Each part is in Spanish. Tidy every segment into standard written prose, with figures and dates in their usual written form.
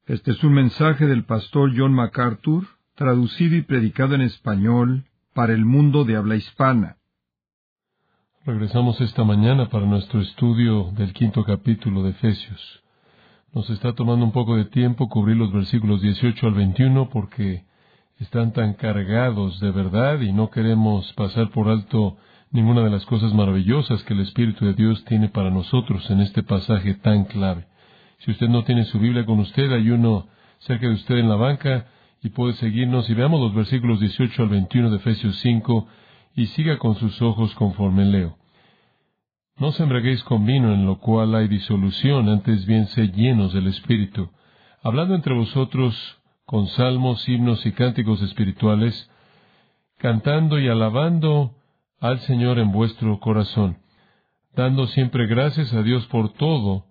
Este es un mensaje del pastor John MacArthur, traducido y predicado en español para el mundo de habla hispana. Regresamos esta mañana para nuestro estudio del 5º capítulo de Efesios. Nos está tomando un poco de tiempo cubrir los versículos 18 al 21 porque están tan cargados de verdad y no queremos pasar por alto ninguna de las cosas maravillosas que el Espíritu de Dios tiene para nosotros en este pasaje tan clave. Si usted no tiene su Biblia con usted, hay uno cerca de usted en la banca y puede seguirnos y veamos los versículos 18 al 21 de Efesios 5 y siga con sus ojos conforme leo. No os embriaguéis con vino en lo cual hay disolución, antes bien sed llenos del Espíritu, hablando entre vosotros con salmos, himnos y cánticos espirituales, cantando y alabando al Señor en vuestro corazón, dando siempre gracias a Dios por todo,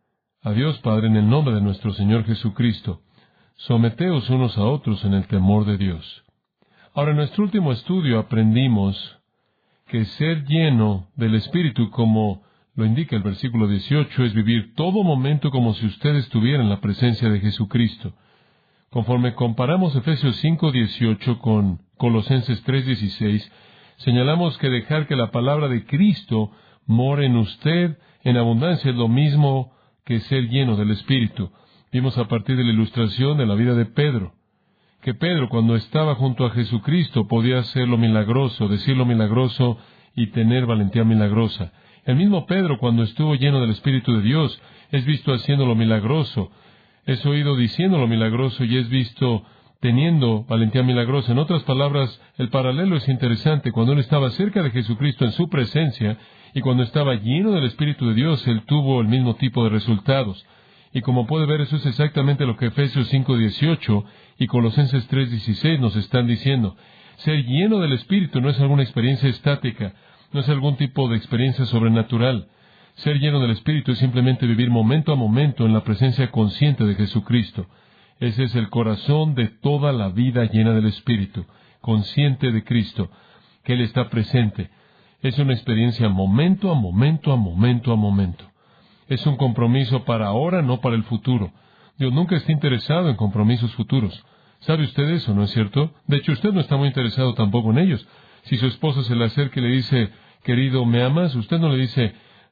a Dios Padre en el nombre de nuestro Señor Jesucristo. Someteos unos a otros en el temor de Dios. Ahora, en nuestro último estudio aprendimos que ser lleno del Espíritu, como lo indica el versículo 18, es vivir todo momento como si usted estuviera en la presencia de Jesucristo. Conforme comparamos Efesios 5:18 con Colosenses 3:16, señalamos que dejar que la palabra de Cristo more en usted en abundancia es lo mismo que ser lleno del Espíritu. Vimos a partir de la ilustración de la vida de Pedro, que Pedro, cuando estaba junto a Jesucristo, podía hacer lo milagroso, decir lo milagroso y tener valentía milagrosa. El mismo Pedro, cuando estuvo lleno del Espíritu de Dios, es visto haciendo lo milagroso, es oído diciendo lo milagroso y es visto teniendo valentía milagrosa. En otras palabras, el paralelo es interesante. Cuando él estaba cerca de Jesucristo en su presencia y cuando estaba lleno del Espíritu de Dios, él tuvo el mismo tipo de resultados. Y como puede ver, eso es exactamente lo que Efesios 5:18 y Colosenses 3:16 nos están diciendo. Ser lleno del Espíritu no es alguna experiencia estática, no es algún tipo de experiencia sobrenatural. Ser lleno del Espíritu es simplemente vivir momento a momento en la presencia consciente de Jesucristo. Ese es el corazón de toda la vida llena del Espíritu, consciente de Cristo, que Él está presente. Es una experiencia momento a momento a momento a momento. Es un compromiso para ahora, no para el futuro. Dios nunca está interesado en compromisos futuros. ¿Sabe usted eso, no es cierto? De hecho, usted no está muy interesado tampoco en ellos. Si su esposa se le acerca y le dice, querido, ¿me amas? Usted no le dice,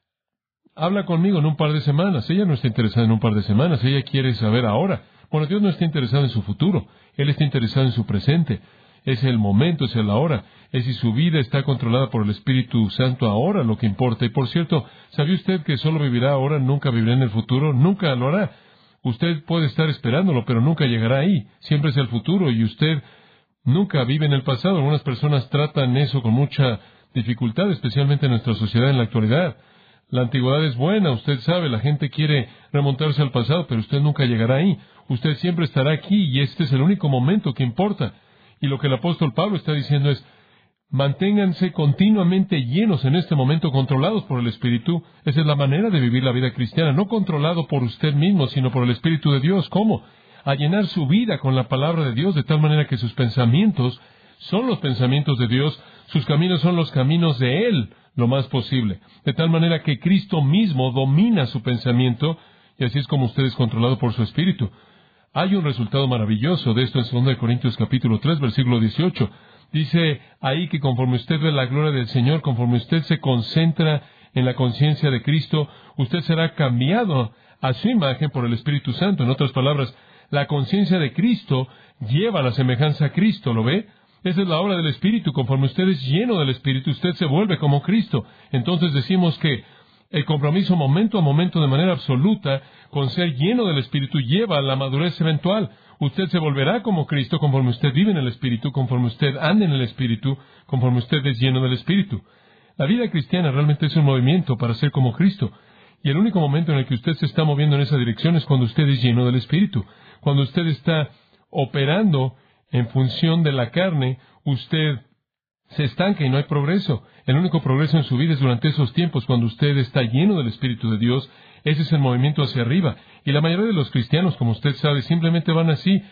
habla conmigo en un par de semanas. Ella no está interesada en un par de semanas. Ella quiere saber ahora. Bueno, Dios no está interesado en su futuro. Él está interesado en su presente. Es el momento, es el ahora. Es si su vida está controlada por el Espíritu Santo ahora lo que importa. Y por cierto, ¿sabía usted que solo vivirá ahora, nunca vivirá en el futuro? Nunca lo hará. Usted puede estar esperándolo, pero nunca llegará ahí. Siempre es el futuro y usted nunca vive en el pasado. Algunas personas tratan eso con mucha dificultad, especialmente en nuestra sociedad en la actualidad. La antigüedad es buena, usted sabe, la gente quiere remontarse al pasado, pero usted nunca llegará ahí. Usted siempre estará aquí y este es el único momento que importa. Y lo que el apóstol Pablo está diciendo es, manténganse continuamente llenos en este momento, controlados por el Espíritu. Esa es la manera de vivir la vida cristiana, no controlado por usted mismo, sino por el Espíritu de Dios. ¿Cómo? A llenar su vida con la palabra de Dios, de tal manera que sus pensamientos son los pensamientos de Dios, sus caminos son los caminos de Él, lo más posible. De tal manera que Cristo mismo domina su pensamiento, y así es como usted es controlado por su Espíritu. Hay un resultado maravilloso de esto en 2 Corintios capítulo 3, versículo 18. Dice ahí que conforme usted ve la gloria del Señor, conforme usted se concentra en la conciencia de Cristo, usted será cambiado a su imagen por el Espíritu Santo. En otras palabras, la conciencia de Cristo lleva a la semejanza a Cristo, ¿lo ve? Esa es la obra del Espíritu. Conforme usted es lleno del Espíritu, usted se vuelve como Cristo. Entonces decimos que el compromiso momento a momento de manera absoluta con ser lleno del Espíritu lleva a la madurez eventual. Usted se volverá como Cristo conforme usted vive en el Espíritu, conforme usted anda en el Espíritu, conforme usted es lleno del Espíritu. La vida cristiana realmente es un movimiento para ser como Cristo. Y el único momento en el que usted se está moviendo en esa dirección es cuando usted es lleno del Espíritu. Cuando usted está operando en función de la carne, usted se estanca y no hay progreso. El único progreso en su vida es durante esos tiempos, cuando usted está lleno del Espíritu de Dios. Ese es el movimiento hacia arriba. Y la mayoría de los cristianos, como usted sabe, simplemente van así,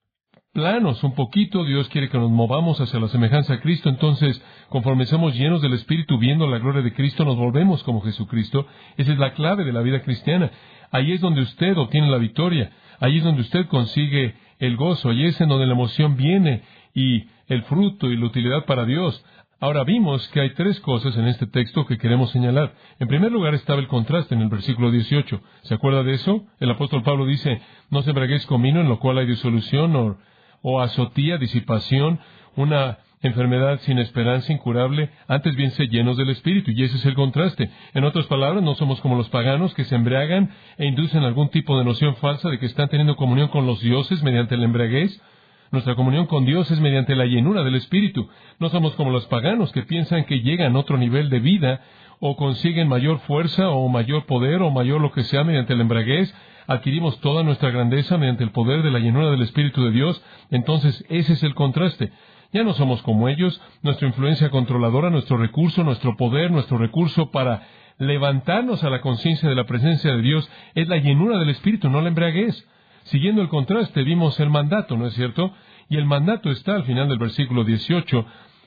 planos un poquito. Dios quiere que nos movamos hacia la semejanza a Cristo. Entonces, conforme somos llenos del Espíritu, viendo la gloria de Cristo, nos volvemos como Jesucristo. Esa es la clave de la vida cristiana. Ahí es donde usted obtiene la victoria. Allí es donde usted consigue el gozo, allí es en donde la emoción viene y el fruto y la utilidad para Dios. Ahora vimos que hay tres cosas en este texto que queremos señalar. En primer lugar estaba el contraste en el versículo 18. ¿Se acuerda de eso? El apóstol Pablo dice, no se embriaguéis con vino en lo cual hay disolución o azotía, disipación, una enfermedad sin esperanza, incurable, antes bien sed llenos del Espíritu, y ese es el contraste. En otras palabras, no somos como los paganos que se embriagan e inducen algún tipo de noción falsa de que están teniendo comunión con los dioses mediante la embriaguez. Nuestra comunión con Dios es mediante la llenura del Espíritu. No somos como los paganos que piensan que llegan a otro nivel de vida o consiguen mayor fuerza o mayor poder o mayor lo que sea mediante la embriaguez. Adquirimos toda nuestra grandeza mediante el poder de la llenura del Espíritu de Dios. Entonces, ese es el contraste. Ya no somos como ellos. Nuestra influencia controladora, nuestro recurso, nuestro poder, nuestro recurso para levantarnos a la conciencia de la presencia de Dios es la llenura del Espíritu, no la embriaguez. Siguiendo el contraste, vimos el mandato, ¿no es cierto? Y el mandato está al final del versículo 18.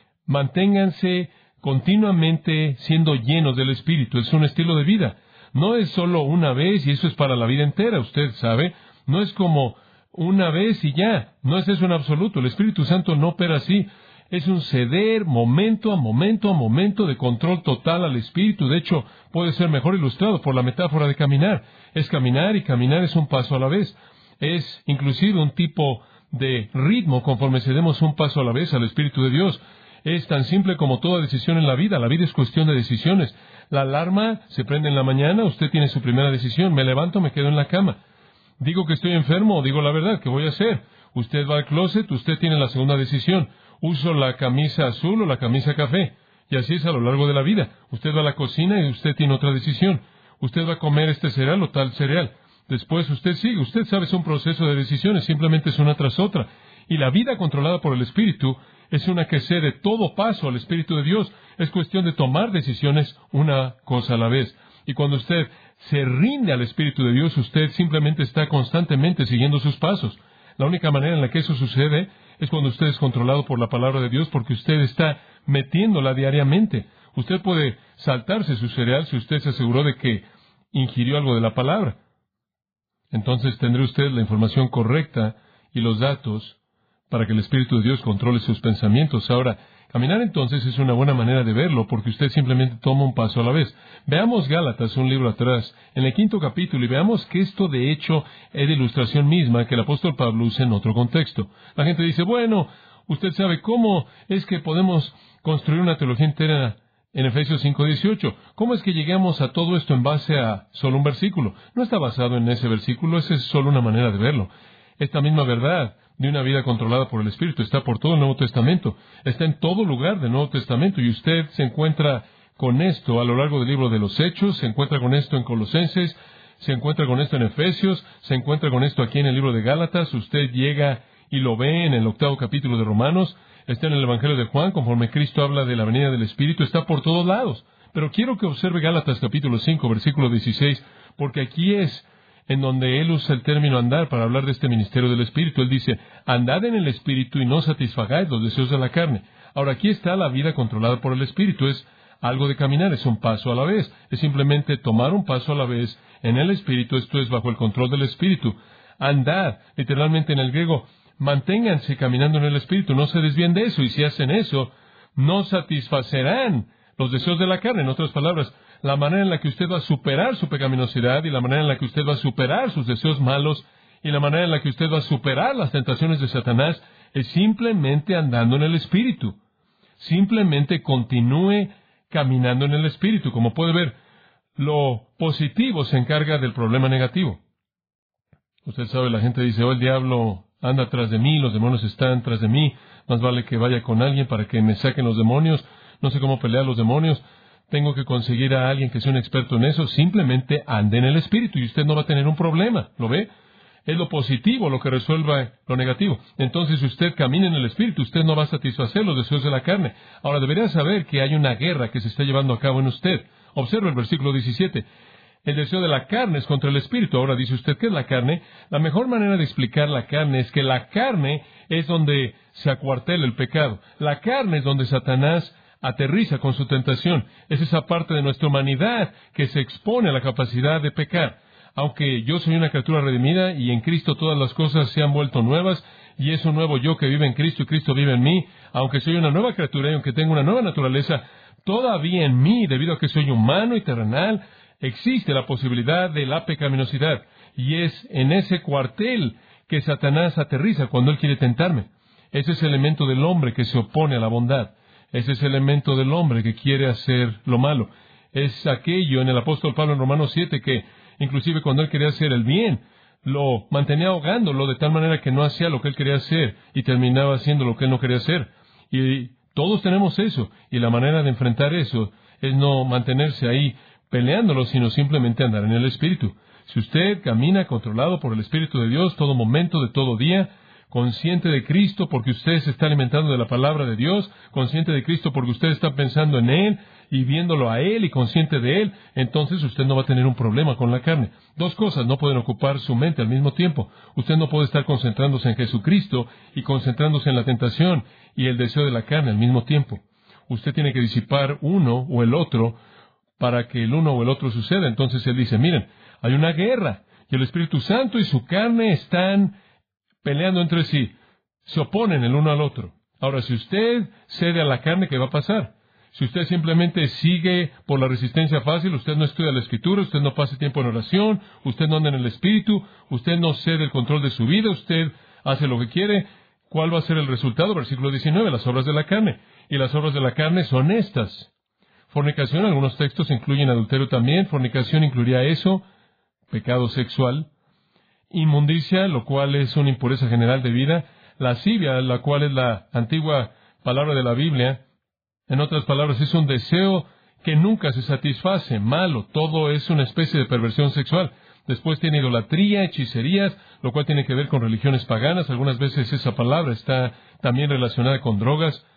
Manténganse continuamente siendo llenos del Espíritu. Es un estilo de vida. No es solo una vez y eso es para la vida entera, usted sabe. No es como una vez y ya. No es eso en absoluto. El Espíritu Santo no opera así. Es un ceder momento a momento a momento de control total al Espíritu. De hecho, puede ser mejor ilustrado por la metáfora de caminar. Es caminar y caminar es un paso a la vez. Es inclusive un tipo de ritmo conforme cedemos un paso a la vez al Espíritu de Dios. Es tan simple como toda decisión en la vida. La vida es cuestión de decisiones. La alarma se prende en la mañana, usted tiene su primera decisión. Me levanto, me quedo en la cama. Digo que estoy enfermo o digo la verdad, ¿qué voy a hacer? Usted va al closet, usted tiene la segunda decisión. Uso la camisa azul o la camisa café. Y así es a lo largo de la vida. Usted va a la cocina y usted tiene otra decisión. Usted va a comer este cereal o tal cereal. Después usted sigue. Usted sabe, es un proceso de decisiones, simplemente es una tras otra. Y la vida controlada por el Espíritu es una que cede todo paso al Espíritu de Dios. Es cuestión de tomar decisiones una cosa a la vez. Y cuando usted se rinde al Espíritu de Dios, usted simplemente está constantemente siguiendo sus pasos. La única manera en la que eso sucede es cuando usted es controlado por la palabra de Dios, porque usted está metiéndola diariamente. Usted puede saltarse su cereal si usted se aseguró de que ingirió algo de la palabra. Entonces tendrá usted la información correcta y los datos para que el Espíritu de Dios controle sus pensamientos. Ahora, caminar entonces es una buena manera de verlo, porque usted simplemente toma un paso a la vez. Veamos Gálatas, un libro atrás, en el 5º capítulo, y veamos que esto de hecho es de ilustración misma que el apóstol Pablo usa en otro contexto. La gente dice, bueno, usted sabe cómo es que podemos construir una teología entera en Efesios 5:18. ¿Cómo es que llegamos a todo esto en base a solo un versículo? No está basado en ese versículo, esa es solo una manera de verlo. Esta misma verdad de una vida controlada por el Espíritu está por todo el Nuevo Testamento, está en todo lugar del Nuevo Testamento, y usted se encuentra con esto a lo largo del libro de los Hechos, se encuentra con esto en Colosenses, se encuentra con esto en Efesios, se encuentra con esto aquí en el libro de Gálatas, usted llega y lo ve en el 8º capítulo de Romanos, está en el Evangelio de Juan, conforme Cristo habla de la venida del Espíritu, está por todos lados. Pero quiero que observe Gálatas capítulo 5, versículo 16, porque aquí es en donde él usa el término andar para hablar de este ministerio del Espíritu. Él dice, andad en el Espíritu y no satisfagáis los deseos de la carne. Ahora, aquí está la vida controlada por el Espíritu. Es algo de caminar, es un paso a la vez. Es simplemente tomar un paso a la vez en el Espíritu, esto es bajo el control del Espíritu. Andad, literalmente en el griego, manténganse caminando en el Espíritu, no se desvíen de eso, y si hacen eso, no satisfacerán los deseos de la carne. En otras palabras, la manera en la que usted va a superar su pecaminosidad, y la manera en la que usted va a superar sus deseos malos, y la manera en la que usted va a superar las tentaciones de Satanás, es simplemente andando en el Espíritu. Simplemente continúe caminando en el Espíritu. Como puede ver, lo positivo se encarga del problema negativo. Usted sabe, la gente dice, el diablo anda tras de mí, los demonios están tras de mí, más vale que vaya con alguien para que me saquen los demonios, no sé cómo pelear los demonios, tengo que conseguir a alguien que sea un experto en eso. Simplemente ande en el Espíritu y usted no va a tener un problema, ¿lo ve? Es lo positivo lo que resuelva lo negativo. Entonces, si usted camina en el Espíritu, usted no va a satisfacer los deseos de la carne. Ahora, debería saber que hay una guerra que se está llevando a cabo en usted. Observe el versículo 17. El deseo de la carne es contra el Espíritu. Ahora dice usted, ¿qué es la carne? La mejor manera de explicar la carne es que la carne es donde se acuartela el pecado. La carne es donde Satanás aterriza con su tentación. Es esa parte de nuestra humanidad que se expone a la capacidad de pecar. aunque yo soy una criatura redimida y en Cristo todas las cosas se han vuelto nuevas, y es un nuevo yo que vive en Cristo y Cristo vive en mí, aunque soy una nueva criatura y aunque tengo una nueva naturaleza, todavía en mí, debido a que soy humano y terrenal, existe la posibilidad de la pecaminosidad. Y es en ese cuartel que Satanás aterriza cuando él quiere tentarme. Ese es el elemento del hombre que se opone a la bondad. Ese es el elemento del hombre que quiere hacer lo malo. Es aquello en el apóstol Pablo en Romanos 7 que, inclusive cuando él quería hacer el bien, lo mantenía ahogándolo de tal manera que no hacía lo que él quería hacer y terminaba haciendo lo que él no quería hacer. Y todos tenemos eso. Y la manera de enfrentar eso es no mantenerse ahí peleándolo, sino simplemente andar en el Espíritu. Si usted camina controlado por el Espíritu de Dios todo momento de todo día, consciente de Cristo porque usted se está alimentando de la palabra de Dios, consciente de Cristo porque usted está pensando en Él y viéndolo a Él y consciente de Él, entonces usted no va a tener un problema con la carne. Dos cosas no pueden ocupar su mente al mismo tiempo. Usted no puede estar concentrándose en Jesucristo y concentrándose en la tentación y el deseo de la carne al mismo tiempo. Usted tiene que disipar uno o el otro para que el uno o el otro suceda. Entonces Él dice, miren, hay una guerra y el Espíritu Santo y su carne están peleando entre sí, se oponen el uno al otro. Ahora, si usted cede a la carne, ¿qué va a pasar? Si usted simplemente sigue por la resistencia fácil, usted no estudia la Escritura, usted no pasa tiempo en oración, usted no anda en el Espíritu, usted no cede el control de su vida, usted hace lo que quiere, ¿cuál va a ser el resultado? Versículo 19, las obras de la carne. Y las obras de la carne son estas. Fornicación, algunos textos incluyen adulterio también, fornicación incluiría eso, pecado sexual. Inmundicia, lo cual es una impureza general de vida. Lascivia, la cual es la antigua palabra de la Biblia. En otras palabras, es un deseo que nunca se satisface, malo. Todo es una especie de perversión sexual. Después tiene idolatría, hechicerías, lo cual tiene que ver con religiones paganas. Algunas veces esa palabra está también relacionada con drogas.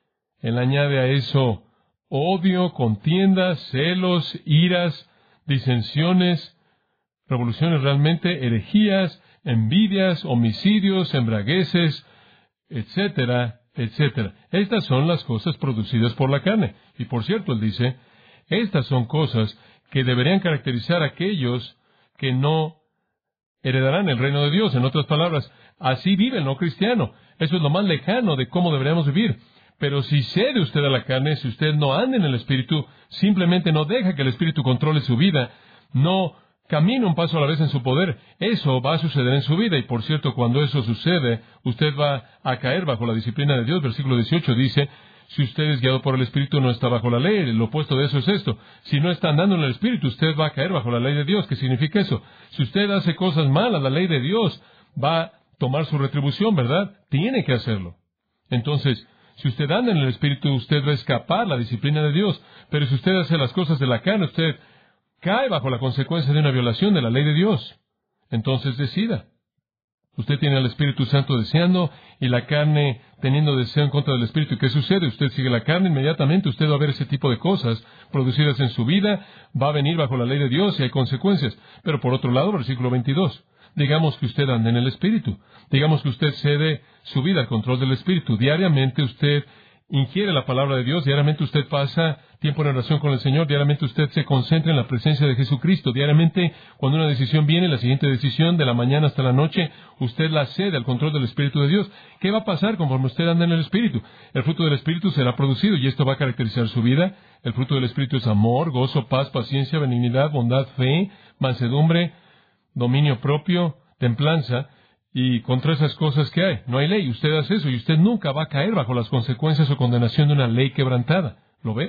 Él añade a eso odio, contiendas, celos, iras, disensiones, revoluciones realmente, herejías, envidias, homicidios, embriagueces, etcétera, etcétera. Estas son las cosas producidas por la carne. Y por cierto, él dice, estas son cosas que deberían caracterizar a aquellos que no heredarán el reino de Dios. En otras palabras, así vive el no cristiano. Eso es lo más lejano de cómo deberíamos vivir. Pero si cede usted a la carne, si usted no anda en el Espíritu, simplemente no deja que el Espíritu controle su vida, no camina un paso a la vez en su poder, eso va a suceder en su vida. Y por cierto, cuando eso sucede, usted va a caer bajo la disciplina de Dios. Versículo 18 dice, si usted es guiado por el Espíritu, no está bajo la ley. Lo opuesto de eso es esto. Si no está andando en el Espíritu, usted va a caer bajo la ley de Dios. ¿Qué significa eso? Si usted hace cosas malas, la ley de Dios va a tomar su retribución, ¿verdad? Tiene que hacerlo. Entonces, si usted anda en el Espíritu, usted va a escapar la disciplina de Dios. Pero si usted hace las cosas de la carne, usted cae bajo la consecuencia de una violación de la ley de Dios. Entonces decida. Usted tiene al Espíritu Santo deseando y la carne teniendo deseo en contra del Espíritu. ¿Y qué sucede? Usted sigue la carne, inmediatamente usted va a ver ese tipo de cosas producidas en su vida, va a venir bajo la ley de Dios y hay consecuencias. Pero por otro lado, versículo 22, digamos que usted anda en el Espíritu. Digamos que usted cede su vida al control del Espíritu. Diariamente usted ingiere la palabra de Dios, diariamente usted pasa tiempo en oración con el Señor, diariamente usted se concentra en la presencia de Jesucristo, diariamente cuando una decisión viene, la siguiente decisión de la mañana hasta la noche, usted la cede al control del Espíritu de Dios. ¿Qué va a pasar conforme usted anda en el Espíritu? El fruto del Espíritu será producido y esto va a caracterizar su vida. El fruto del Espíritu es amor, gozo, paz, paciencia, benignidad, bondad, fe, mansedumbre, dominio propio, templanza. Y contra esas cosas que hay, no hay ley. Usted hace eso y usted nunca va a caer bajo las consecuencias o condenación de una ley quebrantada. ¿Lo ve?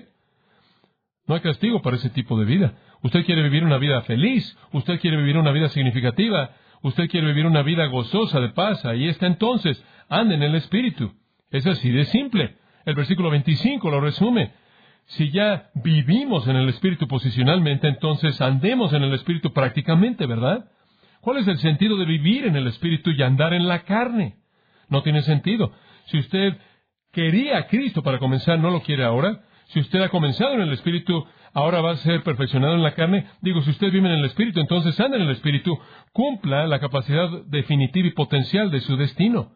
No hay castigo para ese tipo de vida. Usted quiere vivir una vida feliz. Usted quiere vivir una vida significativa. Usted quiere vivir una vida gozosa, de paz. Ahí está entonces. Ande en el Espíritu. Es así de simple. El versículo 25 lo resume. Si ya vivimos en el Espíritu posicionalmente, entonces andemos en el Espíritu prácticamente, ¿verdad? ¿Cuál es el sentido de vivir en el Espíritu y andar en la carne? No tiene sentido. Si usted quería a Cristo para comenzar, ¿no lo quiere ahora? Si usted ha comenzado en el Espíritu, ahora va a ser perfeccionado en la carne. Digo, si usted vive en el Espíritu, entonces anda en el Espíritu, cumpla la capacidad definitiva y potencial de su destino.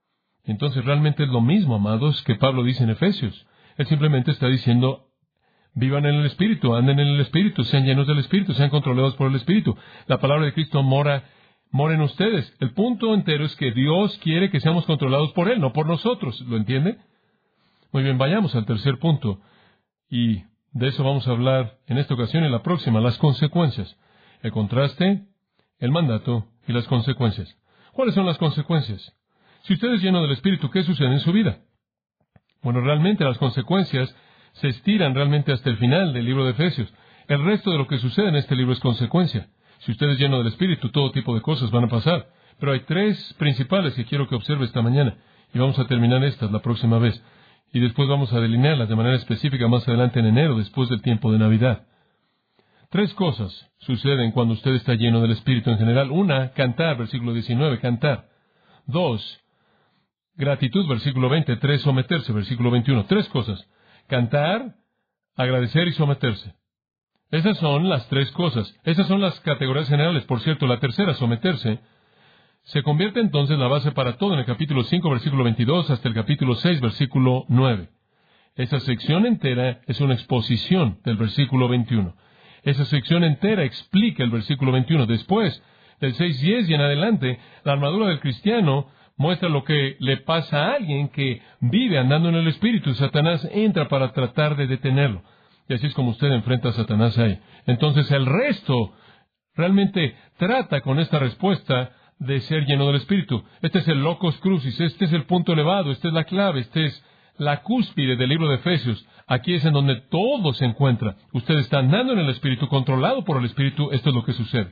Entonces realmente es lo mismo, amados, que Pablo dice en Efesios. Él simplemente está diciendo, Vivan en el Espíritu, anden en el Espíritu, sean llenos del Espíritu, sean controlados por el Espíritu. La palabra de Cristo mora en ustedes. El punto entero es que Dios quiere que seamos controlados por Él, no por nosotros. ¿Lo entiende? Muy bien, vayamos al tercer punto. Y de eso vamos a hablar en esta ocasión y en la próxima, las consecuencias. El contraste, el mandato y las consecuencias. ¿Cuáles son las consecuencias? Si usted es lleno del Espíritu, ¿qué sucede en su vida? Bueno, realmente las consecuencias se estiran realmente hasta el final del libro de Efesios. El resto de lo que sucede en este libro es consecuencia. Si usted es lleno del Espíritu, todo tipo de cosas van a pasar. Pero hay tres principales que quiero que observe esta mañana. Y vamos a terminar estas la próxima vez. Y después vamos a delinearlas de manera específica más adelante en enero, después del tiempo de Navidad. Tres cosas suceden cuando usted está lleno del Espíritu en general. Una, cantar, versículo 19, cantar. Dos, gratitud, versículo 20. Tres, someterse, versículo 21. Tres cosas. Cantar, agradecer y someterse. Esas son las tres cosas. Esas son las categorías generales. Por cierto, la tercera, someterse, se convierte entonces en la base para todo en el capítulo 5, versículo 22, hasta el capítulo 6, versículo 9. Esa sección entera es una exposición del versículo 21. Esa sección entera explica el versículo 21. Después, del 6:10 y en adelante, la armadura del cristiano muestra lo que le pasa a alguien que vive andando en el Espíritu. Satanás entra para tratar de detenerlo. Y así es como usted enfrenta a Satanás ahí. Entonces el resto realmente trata con esta respuesta de ser lleno del Espíritu. Este es el locus crucis, este es el punto elevado, esta es la clave, esta es la cúspide del libro de Efesios. Aquí es en donde todo se encuentra. Usted está andando en el Espíritu, controlado por el Espíritu, esto es lo que sucede.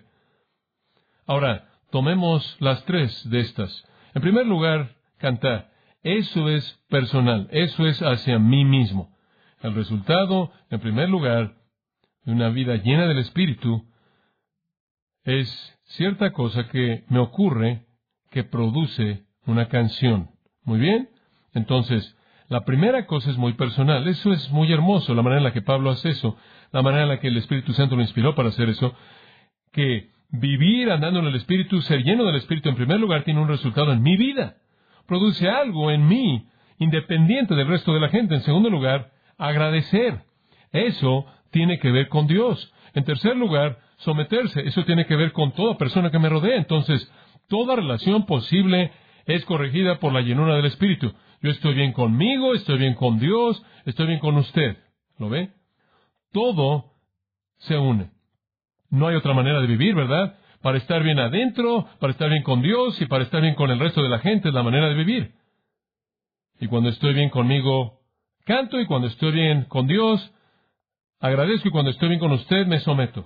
Ahora, tomemos las tres de estas. En primer lugar, cantar. Eso es personal, eso es hacia mí mismo. El resultado, en primer lugar, de una vida llena del Espíritu es cierta cosa que me ocurre que produce una canción. Muy bien. Entonces, la primera cosa es muy personal. Eso es muy hermoso, la manera en la que Pablo hace eso, la manera en la que el Espíritu Santo lo inspiró para hacer eso, que vivir andando en el Espíritu, ser lleno del Espíritu, en primer lugar, tiene un resultado en mi vida. Produce algo en mí, independiente del resto de la gente. En segundo lugar, agradecer. Eso tiene que ver con Dios. En tercer lugar, someterse. Eso tiene que ver con toda persona que me rodea. Entonces, toda relación posible es corregida por la llenura del Espíritu. Yo estoy bien conmigo, estoy bien con Dios, estoy bien con usted. ¿Lo ve? Todo se une. No hay otra manera de vivir, ¿verdad? Para estar bien adentro, para estar bien con Dios y para estar bien con el resto de la gente es la manera de vivir. Y cuando estoy bien conmigo, canto, y cuando estoy bien con Dios, agradezco, y cuando estoy bien con usted, me someto.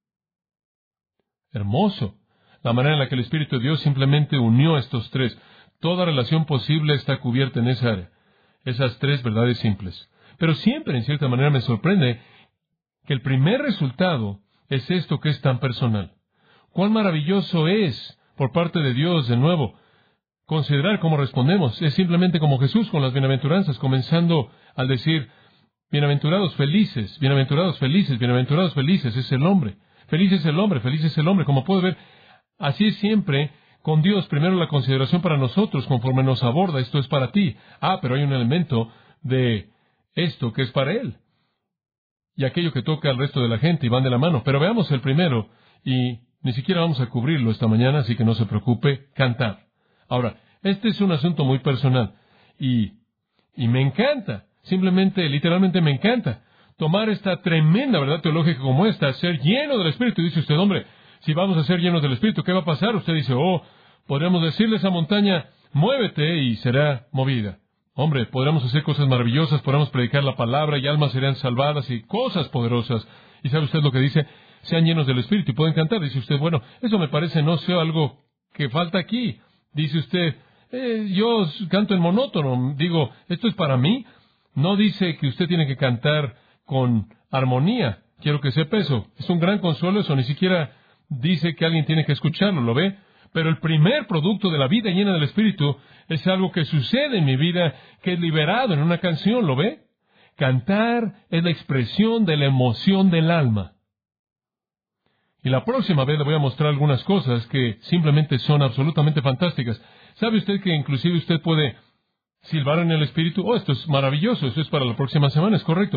Hermoso. La manera en la que el Espíritu de Dios simplemente unió estos tres. Toda relación posible está cubierta en esa área. Esas tres verdades simples. Pero siempre, en cierta manera, me sorprende que el primer resultado es esto que es tan personal. Cuán maravilloso es, por parte de Dios, de nuevo, considerar cómo respondemos. Es simplemente como Jesús con las bienaventuranzas, comenzando al decir, bienaventurados felices, bienaventurados felices, bienaventurados felices, es el hombre. Feliz es el hombre, feliz es el hombre. Como puede ver, así es siempre con Dios. Primero la consideración para nosotros, conforme nos aborda, esto es para ti. Pero hay un elemento de esto que es para Él. Y aquello que toca al resto de la gente y van de la mano. Pero veamos el primero, y ni siquiera vamos a cubrirlo esta mañana, así que no se preocupe, cantar. Ahora, este es un asunto muy personal, y me encanta, simplemente, literalmente me encanta, tomar esta tremenda verdad teológica como esta, ser lleno del Espíritu. Dice usted, hombre, si vamos a ser llenos del Espíritu, ¿qué va a pasar? Usted dice, podríamos decirle a esa montaña, muévete, y será movida. Hombre, podríamos hacer cosas maravillosas, podríamos predicar la palabra, y almas serían salvadas, y cosas poderosas. ¿Y sabe usted lo que dice? Sean llenos del Espíritu y pueden cantar. Dice usted, bueno, eso me parece no sea algo que falta aquí. Dice usted, yo canto en monótono. Digo, ¿esto es para mí? No dice que usted tiene que cantar con armonía. Quiero que sepa eso. Es un gran consuelo eso. Ni siquiera dice que alguien tiene que escucharlo, ¿lo ve? Pero el primer producto de la vida llena del Espíritu es algo que sucede en mi vida, que es liberado en una canción, ¿lo ve? Cantar es la expresión de la emoción del alma. Y la próxima vez le voy a mostrar algunas cosas que simplemente son absolutamente fantásticas. ¿Sabe usted que inclusive usted puede silbar en el Espíritu? Esto es maravilloso, eso es para la próxima semana, es correcto.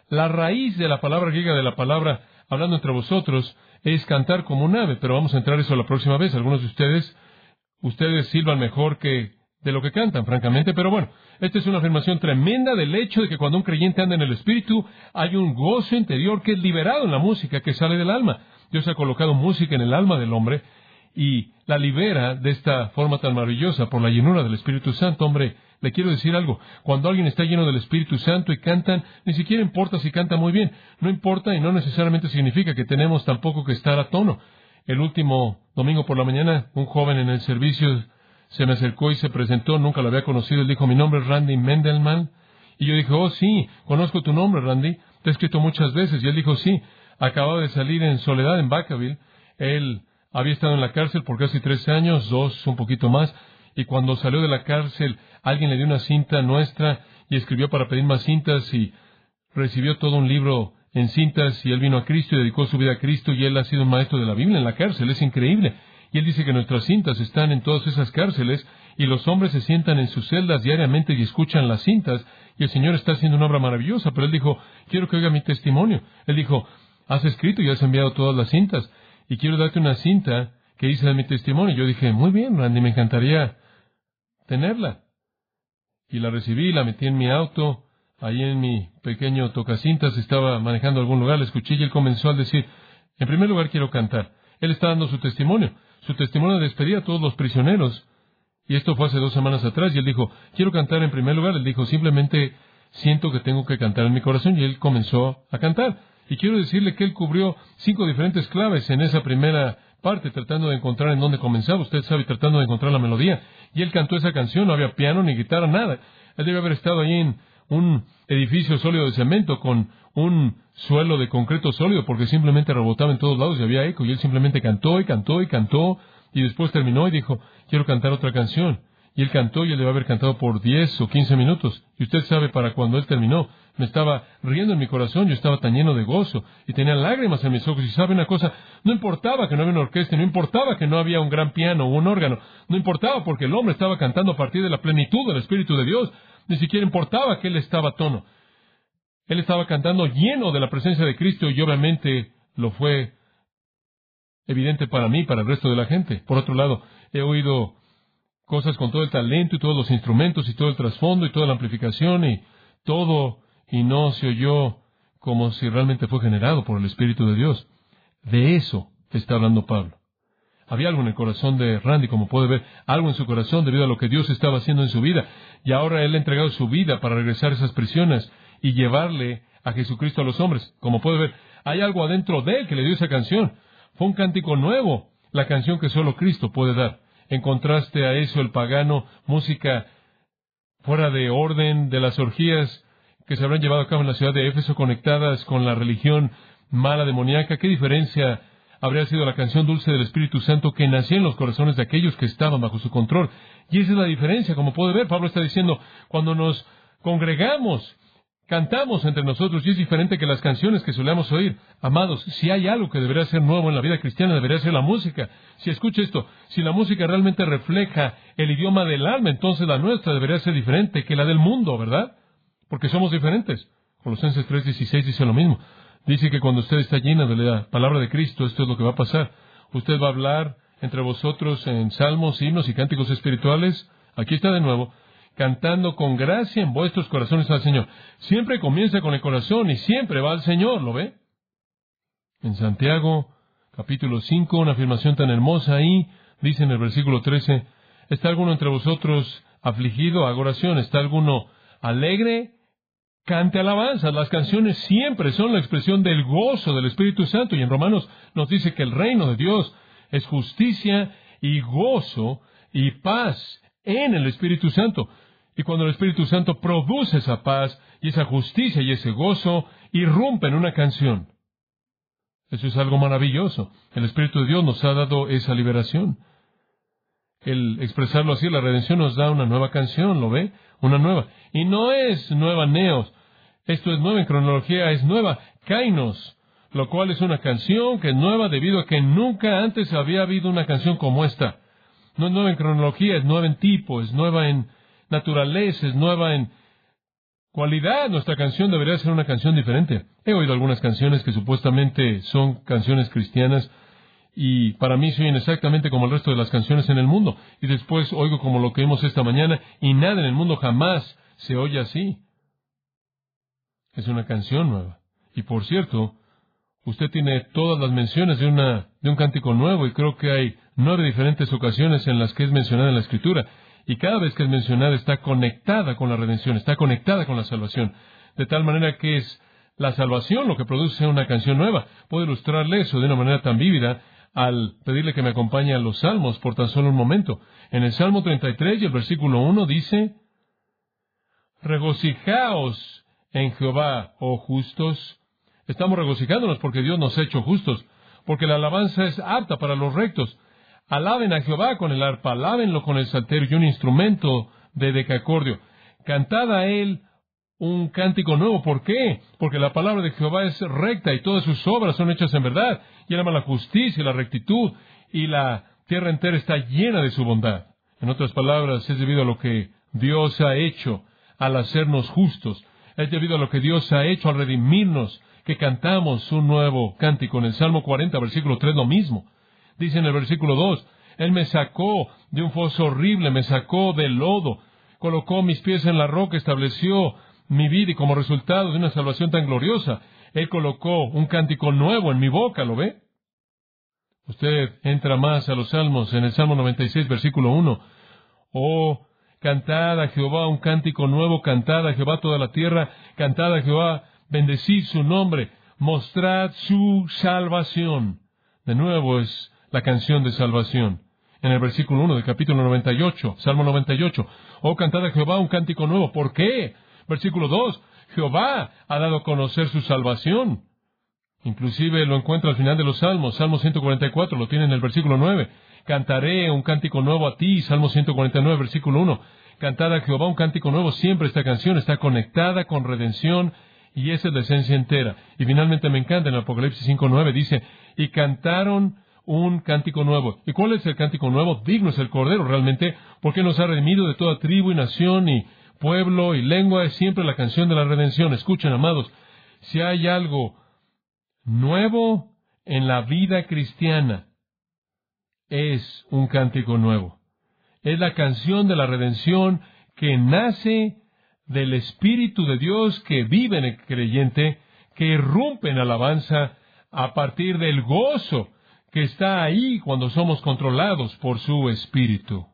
La raíz de la palabra griega, de la palabra hablando entre vosotros, es cantar como un ave, pero vamos a entrar eso la próxima vez. Algunos de ustedes silban mejor que de lo que cantan, francamente, pero bueno, esta es una afirmación tremenda del hecho de que cuando un creyente anda en el Espíritu, hay un gozo interior que es liberado en la música, que sale del alma. Dios ha colocado música en el alma del hombre y la libera de esta forma tan maravillosa por la llenura del Espíritu Santo. Hombre, le quiero decir algo. Cuando alguien está lleno del Espíritu Santo y cantan, ni siquiera importa si canta muy bien. No importa y no necesariamente significa que tenemos tampoco que estar a tono. El último domingo por la mañana, un joven en el servicio se me acercó y se presentó. Nunca lo había conocido. Él dijo, mi nombre es Randy Mendelman. Y yo dije, oh sí, conozco tu nombre, Randy. Te he escrito muchas veces. Y él dijo, sí, acababa de salir en Soledad, en Vacaville. Él había estado en la cárcel por casi 3 años, 2, un poquito más, y cuando salió de la cárcel, alguien le dio una cinta nuestra y escribió para pedir más cintas y recibió todo un libro en cintas y él vino a Cristo y dedicó su vida a Cristo y él ha sido un maestro de la Biblia en la cárcel. Es increíble. Y él dice que nuestras cintas están en todas esas cárceles y los hombres se sientan en sus celdas diariamente y escuchan las cintas y el Señor está haciendo una obra maravillosa. Pero él dijo, quiero que oiga mi testimonio. Él dijo, has escrito y has enviado todas las cintas y quiero darte una cinta que dice de mi testimonio. Yo dije, muy bien, Randy, me encantaría tenerla. Y la recibí, la metí en mi auto, ahí en mi pequeño tocacintas, estaba manejando a algún lugar, la escuché y él comenzó a decir, en primer lugar quiero cantar. Él está dando su testimonio de despedida a todos los prisioneros. Y esto fue hace 2 semanas atrás y él dijo, quiero cantar en primer lugar. Él dijo, simplemente siento que tengo que cantar en mi corazón y él comenzó a cantar. Y quiero decirle que él cubrió 5 diferentes claves en esa primera parte, tratando de encontrar en dónde comenzaba. Usted sabe, tratando de encontrar la melodía. Y él cantó esa canción, no había piano ni guitarra, nada. Él debe haber estado ahí en un edificio sólido de cemento con un suelo de concreto sólido, porque simplemente rebotaba en todos lados y había eco. Y él simplemente cantó y cantó y cantó. Y después terminó y dijo, quiero cantar otra canción. Y él cantó y él debe haber cantado por 10 o 15 minutos. Y usted sabe, para cuando él terminó, me estaba riendo en mi corazón, yo estaba tan lleno de gozo y tenía lágrimas en mis ojos. Y sabe una cosa, no importaba que no había una orquesta, no importaba que no había un gran piano o un órgano, no importaba porque el hombre estaba cantando a partir de la plenitud del Espíritu de Dios. Ni siquiera importaba que él estaba a tono. Él estaba cantando lleno de la presencia de Cristo y obviamente lo fue evidente para mí, para el resto de la gente. Por otro lado, he oído cosas con todo el talento y todos los instrumentos y todo el trasfondo y toda la amplificación y todo, y no se oyó como si realmente fue generado por el Espíritu de Dios. De eso está hablando Pablo. Había algo en el corazón de Randy, como puede ver, algo en su corazón debido a lo que Dios estaba haciendo en su vida. Y ahora él ha entregado su vida para regresar a esas prisiones y llevarle a Jesucristo a los hombres. Como puede ver, hay algo adentro de él que le dio esa canción. Fue un cántico nuevo, la canción que solo Cristo puede dar. En contraste a eso, el pagano, música fuera de orden, de las orgías que se habrán llevado a cabo en la ciudad de Éfeso conectadas con la religión mala, demoníaca. ¿Qué diferencia habría sido la canción dulce del Espíritu Santo que nacía en los corazones de aquellos que estaban bajo su control? Y esa es la diferencia. Como puede ver, Pablo está diciendo, cuando nos congregamos, cantamos entre nosotros y es diferente que las canciones que solemos oír. Amados, si hay algo que debería ser nuevo en la vida cristiana, debería ser la música. Si escucha esto, si la música realmente refleja el idioma del alma, entonces la nuestra debería ser diferente que la del mundo, ¿verdad? Porque somos diferentes. Colosenses 3:16 dice lo mismo. Dice que cuando usted está llena de la palabra de Cristo, esto es lo que va a pasar. Usted va a hablar entre vosotros en salmos, himnos y cánticos espirituales. Aquí está de nuevo. Cantando con gracia en vuestros corazones al Señor. Siempre comienza con el corazón y siempre va al Señor, ¿lo ve? En Santiago, capítulo 5, una afirmación tan hermosa ahí, dice en el versículo 13, ¿está alguno entre vosotros afligido? Haga oración. ¿Está alguno alegre? Cante alabanzas. Las canciones siempre son la expresión del gozo del Espíritu Santo. Y en Romanos nos dice que el reino de Dios es justicia y gozo y paz en el Espíritu Santo. Y cuando el Espíritu Santo produce esa paz y esa justicia y ese gozo, irrumpe en una canción. Eso es algo maravilloso. El Espíritu de Dios nos ha dado esa liberación. El expresarlo así, la redención nos da una nueva canción, ¿lo ve? Una nueva. Y no es nueva neos. Esto es nueva en cronología, es nueva kainos, lo cual es una canción que es nueva debido a que nunca antes había habido una canción como esta. No es nueva en cronología, es nueva en tipo, es nueva en naturaleza, es nueva en cualidad. Nuestra canción debería ser una canción diferente. He oído algunas canciones que supuestamente son canciones cristianas y para mí se oyen exactamente como el resto de las canciones en el mundo. Y después oigo como lo que vimos esta mañana y nada en el mundo jamás se oye así. Es una canción nueva. Y por cierto, usted tiene todas las menciones de un cántico nuevo y creo que hay 9 diferentes ocasiones en las que es mencionada en la Escritura. Y cada vez que es mencionada está conectada con la redención, está conectada con la salvación. De tal manera que es la salvación lo que produce una canción nueva. Puedo ilustrarle eso de una manera tan vívida al pedirle que me acompañe a los Salmos por tan solo un momento. En el Salmo 33 y el versículo 1 dice: regocijaos en Jehová, oh justos. Estamos regocijándonos porque Dios nos ha hecho justos, porque la alabanza es apta para los rectos. Alaben a Jehová con el arpa, alábenlo con el salterio y un instrumento de decacordio. Cantad a Él un cántico nuevo. ¿Por qué? Porque la palabra de Jehová es recta y todas sus obras son hechas en verdad. Y Él ama la justicia y la rectitud, y la tierra entera está llena de su bondad. En otras palabras, es debido a lo que Dios ha hecho al hacernos justos. Es debido a lo que Dios ha hecho al redimirnos, que cantamos un nuevo cántico. En el Salmo 40, versículo 3, lo mismo. Dice en el versículo 2, Él me sacó de un foso horrible, me sacó del lodo, colocó mis pies en la roca, estableció mi vida, y como resultado de una salvación tan gloriosa, Él colocó un cántico nuevo en mi boca, ¿lo ve? Usted entra más a los Salmos, en el Salmo 96, versículo 1. Oh, cantad a Jehová un cántico nuevo, cantad a Jehová toda la tierra, cantad a Jehová, bendecid su nombre, mostrad su salvación. De nuevo es la canción de salvación. En el versículo 1 del capítulo 98, Salmo 98. Oh, cantad a Jehová un cántico nuevo. ¿Por qué? Versículo 2. Jehová ha dado a conocer su salvación. Inclusive lo encuentra al final de los Salmos. Salmo 144 lo tiene en el versículo 9. Cantaré un cántico nuevo a ti. Salmo 149, versículo 1. Cantad a Jehová un cántico nuevo. Siempre esta canción está conectada con redención, y esa es la esencia entera. Y finalmente me encanta en Apocalipsis 5:9 dice: y cantaron un cántico nuevo. ¿Y cuál es el cántico nuevo? Digno es el Cordero realmente, porque nos ha redimido de toda tribu y nación y pueblo y lengua. Es siempre la canción de la redención. Escuchen, amados, si hay algo nuevo en la vida cristiana, es un cántico nuevo. Es la canción de la redención que nace del Espíritu de Dios que vive en el creyente, que irrumpe en alabanza a partir del gozo que está ahí cuando somos controlados por su Espíritu.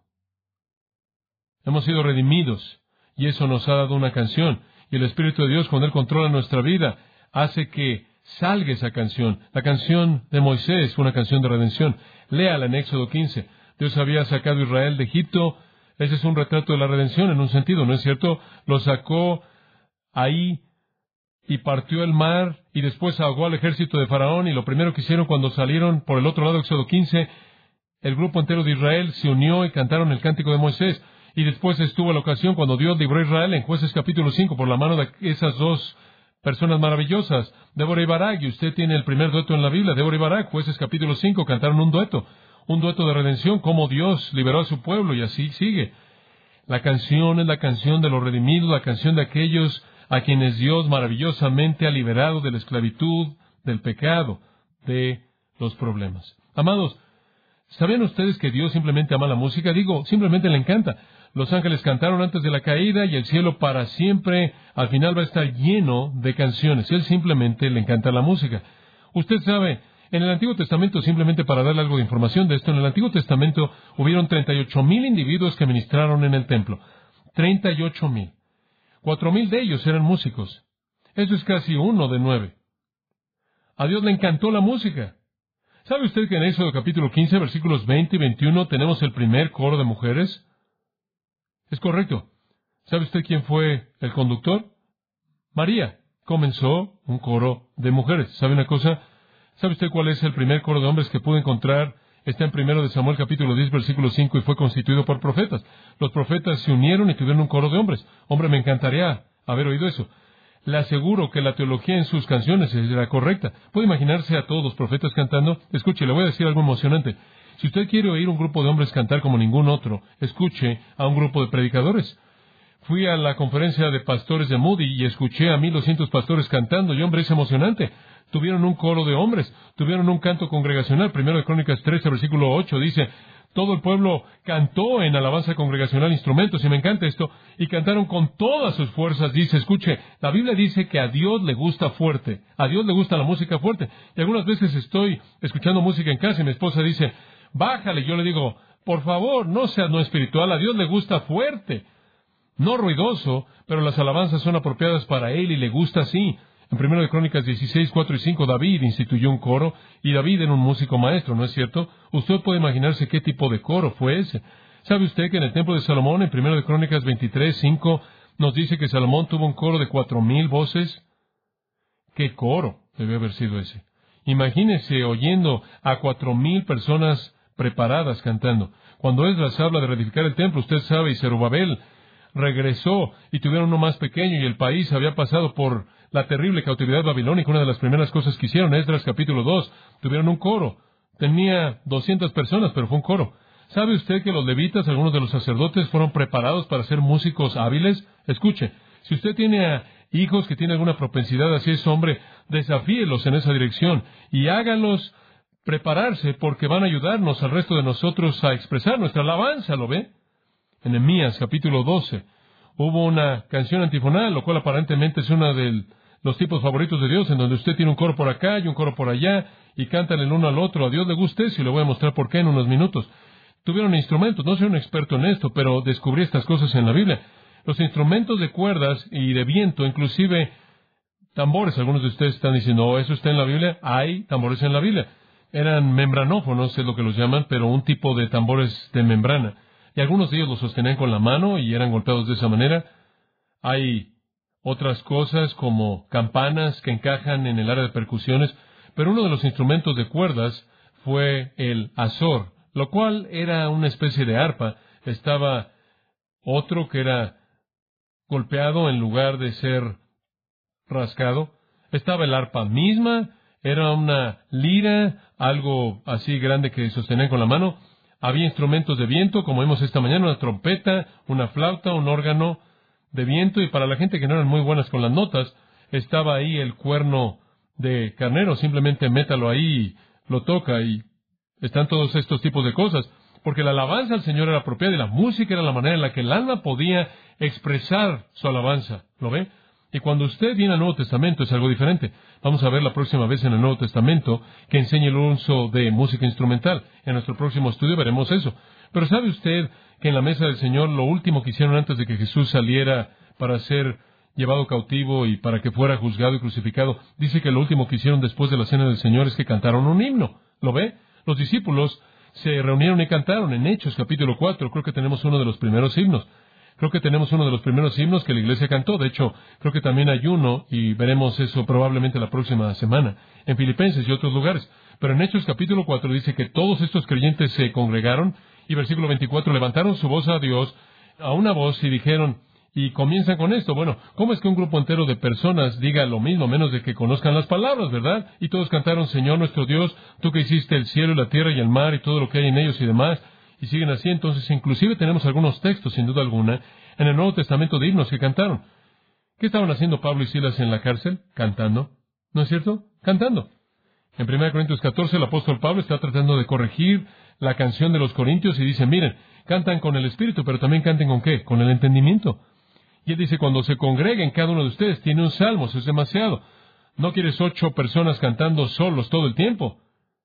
Hemos sido redimidos y eso nos ha dado una canción. Y el Espíritu de Dios, cuando Él controla nuestra vida, hace que salga esa canción. La canción de Moisés fue una canción de redención. Léala en Éxodo 15. Dios había sacado a Israel de Egipto. Ese es un retrato de la redención en un sentido, ¿no es cierto? Lo sacó ahí y partió el mar y después ahogó al ejército de Faraón. Y lo primero que hicieron cuando salieron por el otro lado, Éxodo 15, el grupo entero de Israel se unió y cantaron el cántico de Moisés. Y después estuvo la ocasión cuando Dios libró a Israel en Jueces capítulo 5 por la mano de esas dos personas maravillosas, Débora y Barak. Y usted tiene el primer dueto en la Biblia, Débora y Barak. Jueces capítulo 5 cantaron un dueto de redención, cómo Dios liberó a su pueblo, y así sigue. La canción es la canción de los redimidos, la canción de aquellos a quienes Dios maravillosamente ha liberado de la esclavitud, del pecado, de los problemas. Amados, ¿sabían ustedes que Dios simplemente ama la música? Digo, simplemente le encanta. Los ángeles cantaron antes de la caída y el cielo para siempre, al final va a estar lleno de canciones. Él simplemente le encanta la música. Usted sabe, en el Antiguo Testamento, simplemente para darle algo de información de esto, en el Antiguo Testamento hubieron 38,000 individuos que ministraron en el templo. 38,000. 4,000 de ellos eran músicos. Eso es casi 1 de 9. A Dios le encantó la música. ¿Sabe usted que en Éxodo capítulo 15, versículos 20 y 21, tenemos el primer coro de mujeres? Es correcto. ¿Sabe usted quién fue el conductor? María. Comenzó un coro de mujeres. ¿Sabe una cosa? ¿Sabe usted cuál es el primer coro de hombres que pudo encontrar? Está en 1 de Samuel capítulo 10, versículo 5, y fue constituido por profetas. Los profetas se unieron y tuvieron un coro de hombres. Hombre, me encantaría haber oído eso. Le aseguro que la teología en sus canciones era correcta. ¿Puede imaginarse a todos los profetas cantando? Escuche, le voy a decir algo emocionante. Si usted quiere oír un grupo de hombres cantar como ningún otro, escuche a un grupo de predicadores. Fui a la conferencia de pastores de Moody y escuché a 1,200 pastores cantando. Y hombre, es emocionante. Tuvieron un coro de hombres, tuvieron un canto congregacional. Primero de Crónicas 13, versículo 8 dice, todo el pueblo cantó en alabanza congregacional instrumentos, y me encanta esto, y cantaron con todas sus fuerzas. Dice, escuche, la Biblia dice que a Dios le gusta fuerte, a Dios le gusta la música fuerte. Y algunas veces estoy escuchando música en casa y mi esposa dice, bájale. Yo le digo, por favor, no seas no espiritual, a Dios le gusta fuerte. No ruidoso, pero las alabanzas son apropiadas para Él y le gusta así. En 1 de Crónicas 16, 4 y 5, David instituyó un coro, y David era un músico maestro, ¿no es cierto? Usted puede imaginarse qué tipo de coro fue ese. ¿Sabe usted que en el templo de Salomón, en 1 de Crónicas 23, 5, nos dice que Salomón tuvo un coro de 4,000 voces? ¿Qué coro debe haber sido ese? Imagínese oyendo a 4,000 personas preparadas cantando. Cuando Esdras habla de reedificar el templo, usted sabe, y Zerubabel regresó y tuvieron uno más pequeño, y el país había pasado por la terrible cautividad babilónica. Una de las primeras cosas que hicieron, Esdras capítulo 2, tuvieron un coro. Tenía 200 personas, pero fue un coro. ¿Sabe usted que los levitas, algunos de los sacerdotes, fueron preparados para ser músicos hábiles? Escuche, si usted tiene a hijos que tienen alguna propensidad hacia ese hombre, desafíelos en esa dirección y hágalos prepararse, porque van a ayudarnos al resto de nosotros a expresar nuestra alabanza, ¿lo ve? En Nehemías capítulo 12 hubo una canción antifonal, lo cual aparentemente es una de los tipos favoritos de Dios, en donde usted tiene un coro por acá y un coro por allá, y cantan el uno al otro. A Dios le gusta eso, y le voy a mostrar por qué en unos minutos. Tuvieron instrumentos, no soy un experto en esto, pero descubrí estas cosas en la Biblia. Los instrumentos de cuerdas y de viento, inclusive tambores. Algunos de ustedes están diciendo, oh, ¿eso está en la Biblia? Hay tambores en la Biblia. Eran membranófonos, es lo que los llaman, pero un tipo de tambores de membrana. Y algunos de ellos los sostenían con la mano y eran golpeados de esa manera. Hay otras cosas como campanas que encajan en el área de percusiones, pero uno de los instrumentos de cuerdas fue el azor, lo cual era una especie de arpa. Estaba otro que era golpeado en lugar de ser rascado. Estaba el arpa misma, era una lira, algo así grande que sostenían con la mano. Había instrumentos de viento, como vimos esta mañana, una trompeta, una flauta, un órgano de viento, y para la gente que no eran muy buenas con las notas, estaba ahí el cuerno de carnero. Simplemente métalo ahí y lo toca, y están todos estos tipos de cosas, porque la alabanza al Señor era apropiada, y la música era la manera en la que el alma podía expresar su alabanza. ¿Lo ve? Y cuando usted viene al Nuevo Testamento es algo diferente. Vamos a ver la próxima vez en el Nuevo Testamento que enseña el uso de música instrumental. En nuestro próximo estudio veremos eso. Pero ¿sabe usted que en la mesa del Señor lo último que hicieron antes de que Jesús saliera para ser llevado cautivo y para que fuera juzgado y crucificado, dice que lo último que hicieron después de la cena del Señor es que cantaron un himno? ¿Lo ve? Los discípulos se reunieron y cantaron. En Hechos capítulo 4 creo que tenemos uno de los primeros himnos. Creo que tenemos uno de los primeros himnos que la iglesia cantó. De hecho, creo que también hay uno, y veremos eso probablemente la próxima semana, en Filipenses y otros lugares. Pero en Hechos capítulo 4 dice que todos estos creyentes se congregaron, y versículo 24, levantaron su voz a Dios, a una voz, y dijeron, y comienzan con esto. Bueno, ¿cómo es que un grupo entero de personas diga lo mismo, menos de que conozcan las palabras, verdad? Y todos cantaron, Señor nuestro Dios, tú que hiciste el cielo y la tierra y el mar y todo lo que hay en ellos y demás. Y siguen así. Entonces, inclusive tenemos algunos textos, sin duda alguna, en el Nuevo Testamento de himnos que cantaron. ¿Qué estaban haciendo Pablo y Silas en la cárcel? Cantando. ¿No es cierto? Cantando. En 1 Corintios 14, el apóstol Pablo está tratando de corregir la canción de los corintios y dice, miren, cantan con el espíritu, pero también canten ¿con qué? Con el entendimiento. Y él dice, cuando se congreguen, cada uno de ustedes tiene un salmo, eso es demasiado. No quieres 8 personas cantando solos todo el tiempo.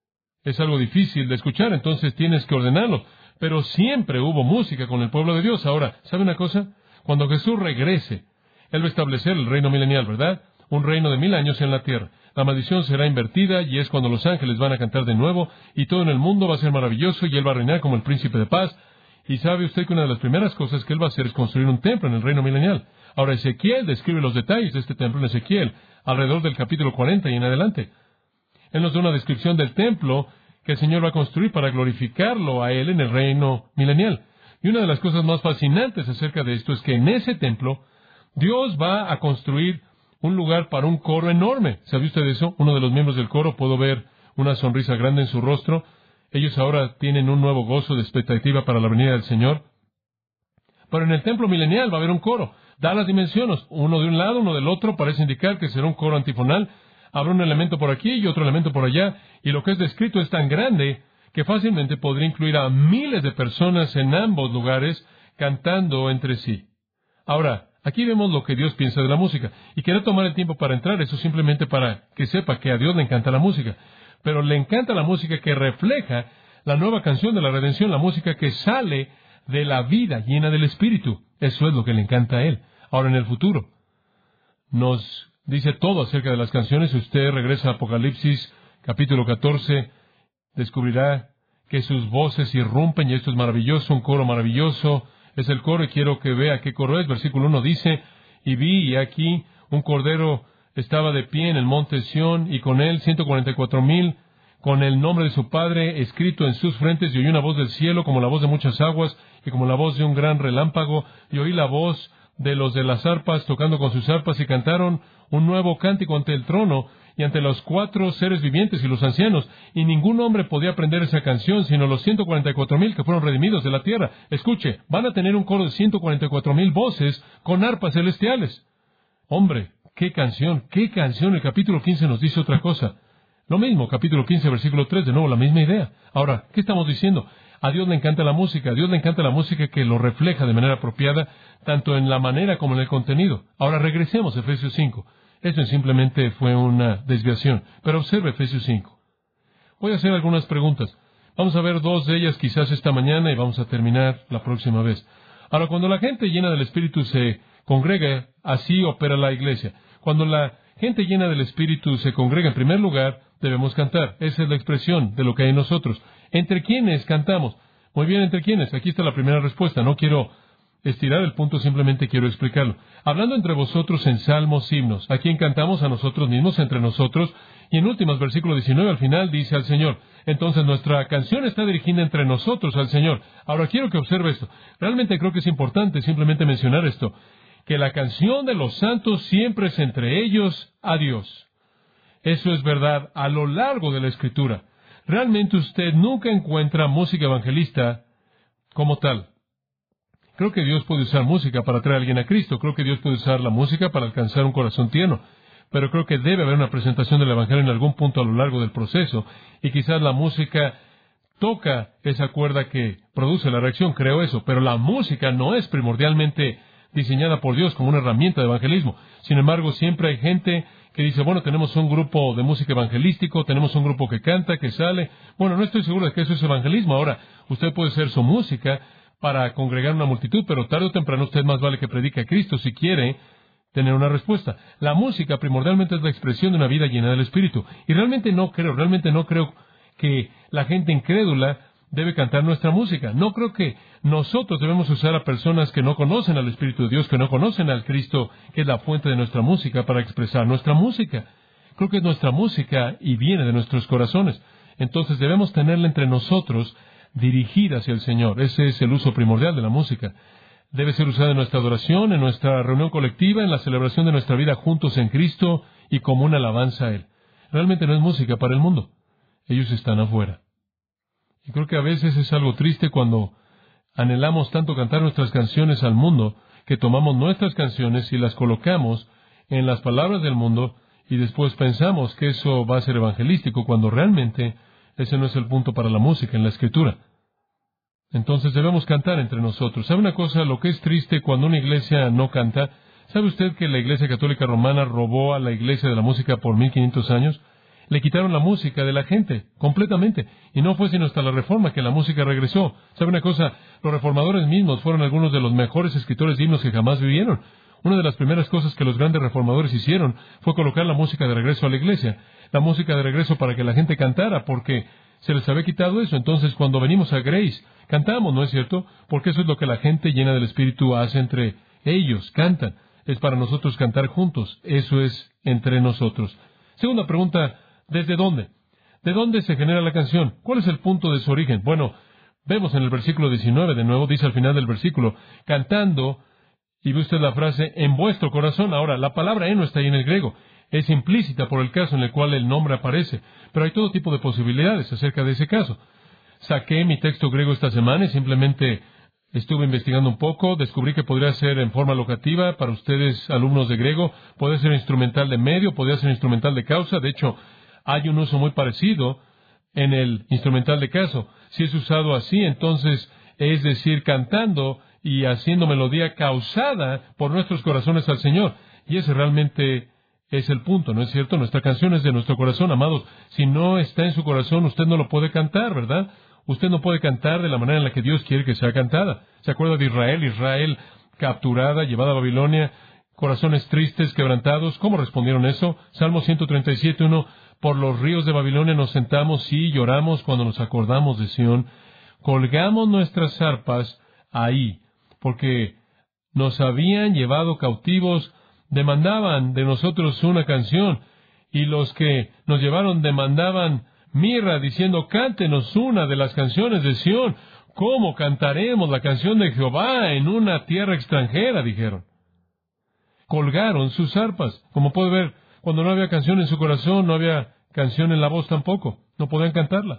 Es algo difícil de escuchar, entonces tienes que ordenarlo. Pero siempre hubo música con el pueblo de Dios. Ahora, ¿sabe una cosa? Cuando Jesús regrese, Él va a establecer el reino milenial, ¿verdad? Un reino de 1000 años en la tierra. La maldición será invertida, y es cuando los ángeles van a cantar de nuevo, y todo en el mundo va a ser maravilloso, y Él va a reinar como el príncipe de paz. Y sabe usted que una de las primeras cosas que Él va a hacer es construir un templo en el reino milenial. Ahora, Ezequiel describe los detalles de este templo en Ezequiel, alrededor del capítulo 40 y en adelante. Él nos da una descripción del templo que el Señor va a construir para glorificarlo a Él en el reino milenial. Y una de las cosas más fascinantes acerca de esto es que en ese templo Dios va a construir un lugar para un coro enorme. ¿Sabe usted eso? Uno de los miembros del coro, puedo ver una sonrisa grande en su rostro. Ellos ahora tienen un nuevo gozo de expectativa para la venida del Señor. Pero en el templo milenial va a haber un coro. Da las dimensiones, uno de un lado, uno del otro, parece indicar que será un coro antifonal. Habrá un elemento por aquí y otro elemento por allá, y lo que es descrito es tan grande que fácilmente podría incluir a miles de personas en ambos lugares cantando entre sí. Ahora, aquí vemos lo que Dios piensa de la música, y quiero tomar el tiempo para entrar, eso simplemente para que sepa que a Dios le encanta la música, pero le encanta la música que refleja la nueva canción de la redención, la música que sale de la vida llena del Espíritu. Eso es lo que le encanta a Él. Ahora, en el futuro, nos dice todo acerca de las canciones. Si usted regresa a Apocalipsis, capítulo 14, descubrirá que sus voces irrumpen, y esto es maravilloso, un coro maravilloso. Es el coro, y quiero que vea qué coro es. Versículo 1 dice, y vi, y aquí, un cordero estaba de pie en el monte Sión, y con él 144,000, con el nombre de su Padre escrito en sus frentes, y oí una voz del cielo como la voz de muchas aguas, y como la voz de un gran relámpago, y oí la voz de los de las arpas tocando con sus arpas, y cantaron un nuevo cántico ante el trono, y ante los 4 seres vivientes y los ancianos, y ningún hombre podía aprender esa canción, sino los 144,000 que fueron redimidos de la tierra. Escuche, van a tener un coro de 144,000 voces con arpas celestiales. Hombre, qué canción. El capítulo 15 nos dice otra cosa. Lo mismo, capítulo 15, versículo 3, de nuevo la misma idea. Ahora, ¿qué estamos diciendo? A Dios le encanta la música. A Dios le encanta la música que lo refleja de manera apropiada, tanto en la manera como en el contenido. Ahora regresemos a Efesios 5. Esto simplemente fue una desviación, pero observe Efesios 5. Voy a hacer algunas preguntas. Vamos a ver 2 de ellas quizás esta mañana y vamos a terminar la próxima vez. Ahora, cuando la gente llena del Espíritu se congrega, así opera la iglesia. Cuando la gente llena del Espíritu se congrega, en primer lugar, debemos cantar. Esa es la expresión de lo que hay en nosotros. ¿Entre quiénes cantamos? Muy bien, ¿entre quiénes? Aquí está la primera respuesta. No quiero estirar el punto, simplemente quiero explicarlo. Hablando entre vosotros en salmos, himnos. ¿A quién cantamos? A nosotros mismos, entre nosotros. Y en últimas, versículo 19, al final, dice al Señor. Entonces, nuestra canción está dirigida entre nosotros al Señor. Ahora, quiero que observe esto. Realmente creo que es importante simplemente mencionar esto. Que la canción de los santos siempre es entre ellos a Dios. Eso es verdad a lo largo de la Escritura. Realmente usted nunca encuentra música evangelista como tal. Creo que Dios puede usar música para traer a alguien a Cristo. Creo que Dios puede usar la música para alcanzar un corazón tierno. Pero creo que debe haber una presentación del Evangelio en algún punto a lo largo del proceso. Y quizás la música toca esa cuerda que produce la reacción. Creo eso. Pero la música no es primordialmente diseñada por Dios como una herramienta de evangelismo. Sin embargo, siempre hay gente que dice, bueno, tenemos un grupo de música evangelístico, tenemos un grupo que canta, que sale. Bueno, no estoy seguro de que eso es evangelismo. Ahora, usted puede ser su música para congregar una multitud, pero tarde o temprano usted más vale que predique a Cristo si quiere tener una respuesta. La música primordialmente es la expresión de una vida llena del Espíritu. Y realmente no creo que la gente incrédula debe cantar nuestra música. No creo que nosotros debemos usar a personas que no conocen al Espíritu de Dios, que no conocen al Cristo, que es la fuente de nuestra música, para expresar nuestra música. Creo que es nuestra música y viene de nuestros corazones. Entonces debemos tenerla entre nosotros, dirigida hacia el Señor. Ese es el uso primordial de la música. Debe ser usada en nuestra adoración, en nuestra reunión colectiva, en la celebración de nuestra vida juntos en Cristo y como una alabanza a Él. Realmente no es música para el mundo. Ellos están afuera. Y creo que a veces es algo triste cuando anhelamos tanto cantar nuestras canciones al mundo, que tomamos nuestras canciones y las colocamos en las palabras del mundo y después pensamos que eso va a ser evangelístico, cuando realmente ese no es el punto para la música en la Escritura. Entonces debemos cantar entre nosotros. ¿Sabe una cosa? Lo que es triste cuando una iglesia no canta. ¿Sabe usted que la Iglesia Católica Romana robó a la iglesia de la música por 1500 años? Le quitaron la música de la gente, completamente. Y no fue sino hasta la Reforma que la música regresó. ¿Sabe una cosa? Los reformadores mismos fueron algunos de los mejores escritores de himnos que jamás vivieron. Una de las primeras cosas que los grandes reformadores hicieron fue colocar la música de regreso a la iglesia. La música de regreso para que la gente cantara, porque se les había quitado eso. Entonces, cuando venimos a Grace, cantamos, ¿no es cierto? Porque eso es lo que la gente llena del Espíritu hace entre ellos, cantan. Es para nosotros cantar juntos. Eso es entre nosotros. Segunda pregunta, ¿desde dónde? ¿De dónde se genera la canción? ¿Cuál es el punto de su origen? Bueno, vemos en el versículo 19, de nuevo, dice al final del versículo, cantando, y ve usted la frase, en vuestro corazón. Ahora, la palabra en no está ahí en el griego. Es implícita por el caso en el cual el nombre aparece. Pero hay todo tipo de posibilidades acerca de ese caso. Saqué mi texto griego esta semana y simplemente Estuve investigando un poco, descubrí que podría ser en forma locativa para ustedes, alumnos de griego, podría ser instrumental de medio, podría ser instrumental de causa. De hecho, hay un uso muy parecido en el instrumental de caso. Si es usado así, entonces es decir, cantando y haciendo melodía causada por nuestros corazones al Señor. Y ese realmente es el punto, ¿no es cierto? Nuestra canción es de nuestro corazón, amados. Si no está en su corazón, usted no lo puede cantar, ¿verdad? Usted no puede cantar de la manera en la que Dios quiere que sea cantada. ¿Se acuerda de Israel? Israel capturada, llevada a Babilonia, corazones tristes, quebrantados. ¿Cómo respondieron eso? Salmo 137:1. Por los ríos de Babilonia nos sentamos y lloramos cuando nos acordamos de Sión. Colgamos nuestras arpas ahí, porque nos habían llevado cautivos, demandaban de nosotros una canción, y los que nos llevaron demandaban mirra, diciendo, cántenos una de las canciones de Sión. ¿Cómo cantaremos la canción de Jehová en una tierra extranjera?, dijeron. Colgaron sus arpas. Como puede ver, cuando no había canción en su corazón, no había canción en la voz tampoco. No podían cantarla.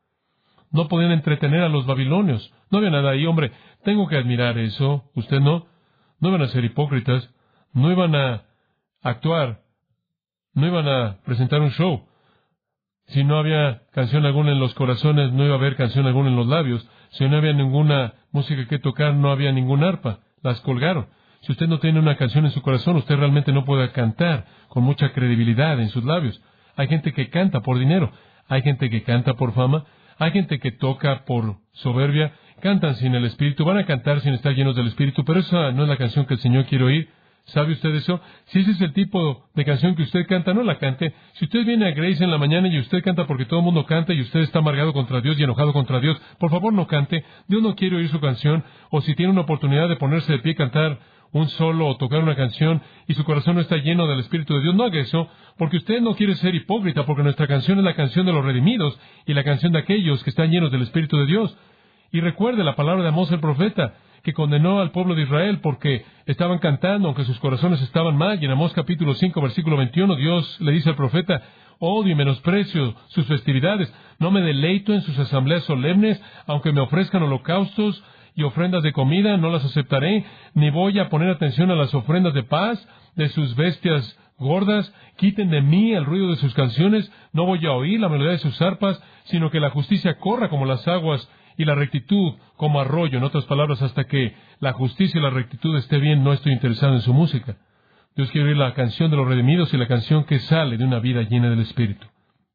No podían entretener a los babilonios. No había nada ahí, hombre. Tengo que admirar eso. Usted no. No iban a ser hipócritas. No iban a actuar. No iban a presentar un show. Si no había canción alguna en los corazones, no iba a haber canción alguna en los labios. Si no había ninguna música que tocar, no había ningún arpa. Las colgaron. Si usted no tiene una canción en su corazón, usted realmente no puede cantar con mucha credibilidad en sus labios. Hay gente que canta por dinero. Hay gente que canta por fama. Hay gente que toca por soberbia. Cantan sin el Espíritu. Van a cantar sin estar llenos del Espíritu. Pero esa no es la canción que el Señor quiere oír. ¿Sabe usted eso? Si ese es el tipo de canción que usted canta, no la cante. Si usted viene a Grace en la mañana y usted canta porque todo el mundo canta y usted está amargado contra Dios y enojado contra Dios, por favor no cante. Dios no quiere oír su canción. O si tiene una oportunidad de ponerse de pie y cantar un solo o tocar una canción y su corazón no está lleno del Espíritu de Dios, no haga eso, porque usted no quiere ser hipócrita, porque nuestra canción es la canción de los redimidos y la canción de aquellos que están llenos del Espíritu de Dios. Y recuerde la palabra de Amós el profeta, que condenó al pueblo de Israel porque estaban cantando, aunque sus corazones estaban mal. Y en Amós capítulo 5, versículo 21, Dios le dice al profeta, odio y menosprecio sus festividades, no me deleito en sus asambleas solemnes, aunque me ofrezcan holocaustos y ofrendas de comida, no las aceptaré, ni voy a poner atención a las ofrendas de paz de sus bestias gordas. Quiten de mí el ruido de sus canciones, no voy a oír la melodía de sus arpas, sino que la justicia corra como las aguas y la rectitud como arroyo. En otras palabras, hasta que la justicia y la rectitud esté bien, no estoy interesado en su música. Dios quiere oír la canción de los redimidos y la canción que sale de una vida llena del Espíritu.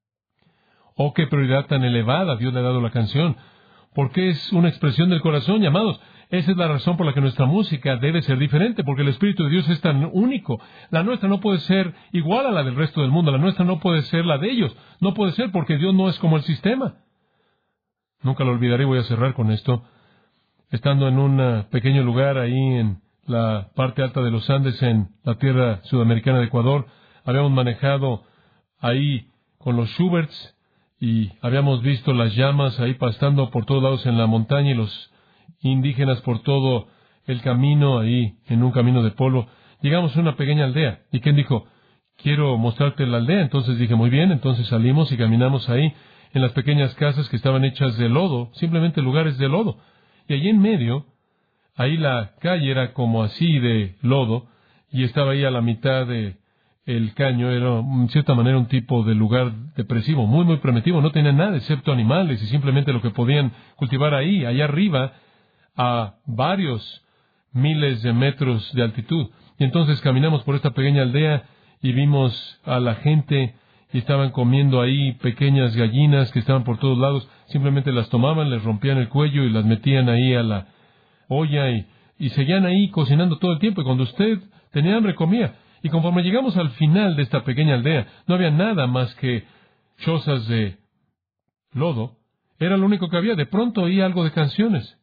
Oh, qué prioridad tan elevada Dios le ha dado a la canción, porque es una expresión del corazón, llamados. Esa es la razón por la que nuestra música debe ser diferente, porque el Espíritu de Dios es tan único. La nuestra no puede ser igual a la del resto del mundo, la nuestra no puede ser la de ellos. No puede ser porque Dios no es como el sistema. Nunca lo olvidaré, voy a cerrar con esto. Estando en un pequeño lugar ahí en la parte alta de los Andes, en la tierra sudamericana de Ecuador, habíamos manejado ahí con los Schuberts y habíamos visto las llamas ahí pastando por todos lados en la montaña y los indígenas por todo el camino ahí en un camino de polvo. Llegamos a una pequeña aldea y Ken dijo, quiero mostrarte la aldea. Entonces dije, muy bien. Entonces salimos y caminamos ahí en las pequeñas casas que estaban hechas de lodo, simplemente lugares de lodo. Y allí en medio, ahí la calle era como así de lodo, y estaba ahí a la mitad de el caño. Era, en cierta manera, un tipo de lugar depresivo, muy, muy primitivo. No tenía nada excepto animales, y simplemente lo que podían cultivar ahí, allá arriba, a varios miles de metros de altitud. Y entonces caminamos por esta pequeña aldea, y vimos a la gente y estaban comiendo ahí pequeñas gallinas que estaban por todos lados. Simplemente las tomaban, les rompían el cuello y las metían ahí a la olla y seguían ahí cocinando todo el tiempo. Y cuando usted tenía hambre, comía. Y conforme llegamos al final de esta pequeña aldea, no había nada más que chozas de lodo. Era lo único que había. De pronto oí algo de canciones.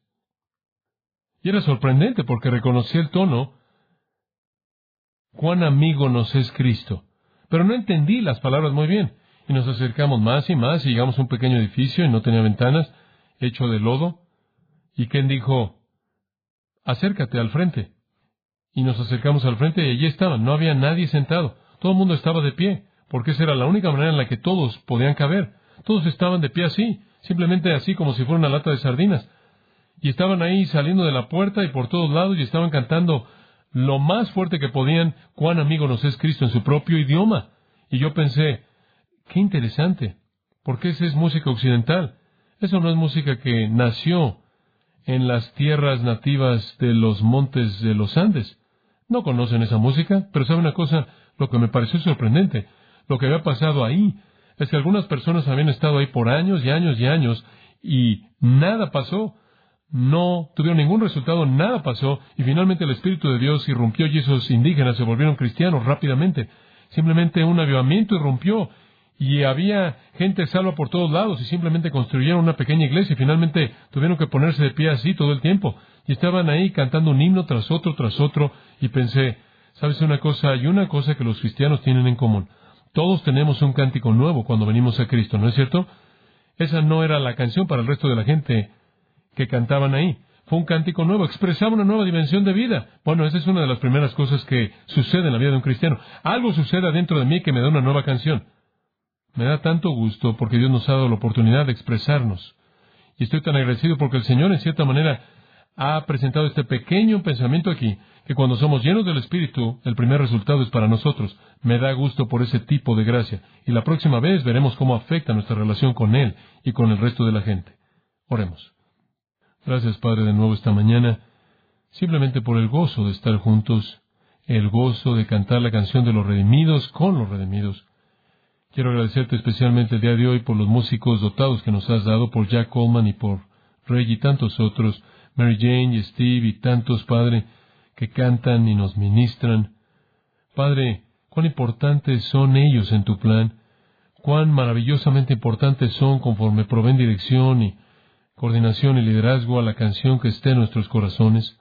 Y era sorprendente porque reconocí el tono. Cuán amigo nos es Cristo. Pero no entendí las palabras muy bien. Y nos acercamos más y más y llegamos a un pequeño edificio y no tenía ventanas, hecho de lodo. Y Ken dijo, acércate al frente. Y nos acercamos al frente y allí estaban. No había nadie sentado. Todo el mundo estaba de pie, porque esa era la única manera en la que todos podían caber. Todos estaban de pie así, simplemente así como si fuera una lata de sardinas. Y estaban ahí saliendo de la puerta y por todos lados y estaban cantando lo más fuerte que podían, cuán amigo nos es Cristo en su propio idioma. Y yo pensé, qué interesante, porque esa es música occidental. Eso no es música que nació en las tierras nativas de los montes de los Andes. No conocen esa música, pero ¿sabe una cosa? Lo que me pareció sorprendente, lo que había pasado ahí, es que algunas personas habían estado ahí por años y años y años y nada pasó. No tuvieron ningún resultado, nada pasó, y finalmente el Espíritu de Dios irrumpió y esos indígenas se volvieron cristianos rápidamente. Simplemente un avivamiento irrumpió, y había gente salva por todos lados, y simplemente construyeron una pequeña iglesia, y finalmente tuvieron que ponerse de pie así todo el tiempo, y estaban ahí cantando un himno tras otro, y pensé, ¿sabes una cosa? Hay una cosa que los cristianos tienen en común. Todos tenemos un cántico nuevo cuando venimos a Cristo, ¿no es cierto? Esa no era la canción para el resto de la gente que cantaban ahí. Fue un cántico nuevo, expresaba una nueva dimensión de vida. Bueno, esa es una de las primeras cosas que sucede en la vida de un cristiano. Algo sucede adentro de mí que me da una nueva canción. Me da tanto gusto porque Dios nos ha dado la oportunidad de expresarnos. Y estoy tan agradecido porque el Señor, en cierta manera, ha presentado este pequeño pensamiento aquí, que cuando somos llenos del Espíritu, el primer resultado es para nosotros. Me da gusto por ese tipo de gracia. Y la próxima vez veremos cómo afecta nuestra relación con Él y con el resto de la gente. Oremos. Gracias, Padre, de nuevo esta mañana, simplemente por el gozo de estar juntos, el gozo de cantar la canción de los redimidos con los redimidos. Quiero agradecerte especialmente el día de hoy por los músicos dotados que nos has dado, por Jack Coleman y por Reggie y tantos otros, Mary Jane y Steve y tantos, Padre, que cantan y nos ministran. Padre, cuán importantes son ellos en tu plan, cuán maravillosamente importantes son conforme proveen dirección y coordinación y liderazgo a la canción que esté en nuestros corazones.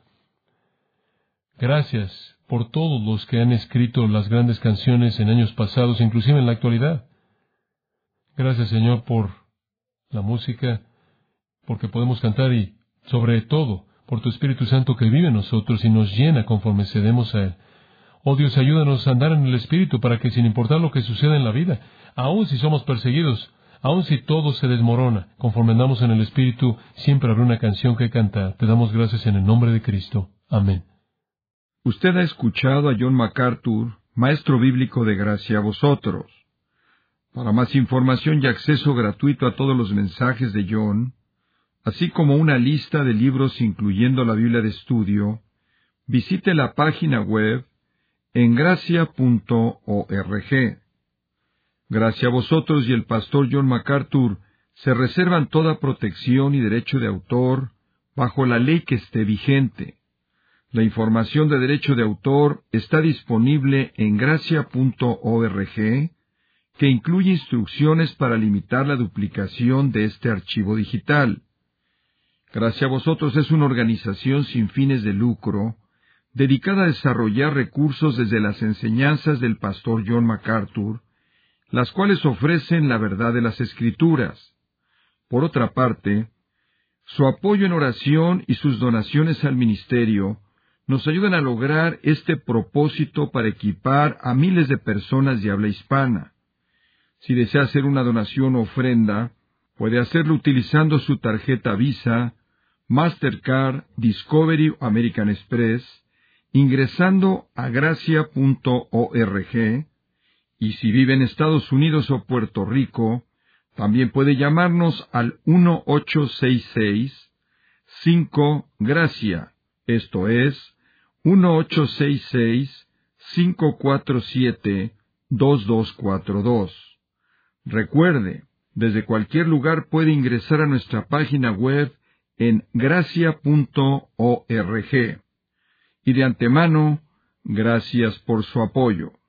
Gracias por todos los que han escrito las grandes canciones en años pasados, inclusive en la actualidad. Gracias, Señor, por la música, porque podemos cantar y, sobre todo, por tu Espíritu Santo que vive en nosotros y nos llena conforme cedemos a Él. Oh Dios, ayúdanos a andar en el Espíritu para que, sin importar lo que suceda en la vida, aun si somos perseguidos, aun si todo se desmorona, conforme andamos en el Espíritu, siempre habrá una canción que cantar. Te damos gracias en el nombre de Cristo. Amén. Usted ha escuchado a John MacArthur, maestro bíblico de Gracia a Vosotros. Para más información y acceso gratuito a todos los mensajes de John, así como una lista de libros incluyendo la Biblia de estudio, visite la página web en gracia.org. Gracia a Vosotros y el pastor John MacArthur se reservan toda protección y derecho de autor bajo la ley que esté vigente. La información de derecho de autor está disponible en gracia.org, que incluye instrucciones para limitar la duplicación de este archivo digital. Gracia a Vosotros es una organización sin fines de lucro, dedicada a desarrollar recursos desde las enseñanzas del pastor John MacArthur, las cuales ofrecen la verdad de las Escrituras. Por otra parte, su apoyo en oración y sus donaciones al ministerio nos ayudan a lograr este propósito para equipar a miles de personas de habla hispana. Si desea hacer una donación o ofrenda, puede hacerlo utilizando su tarjeta Visa, Mastercard, Discovery o American Express, ingresando a gracia.org, y si vive en Estados Unidos o Puerto Rico, también puede llamarnos al 1-866-5-GRACIA, esto es, 1-866-547-2242. Recuerde, desde cualquier lugar puede ingresar a nuestra página web en gracia.org. Y de antemano, gracias por su apoyo.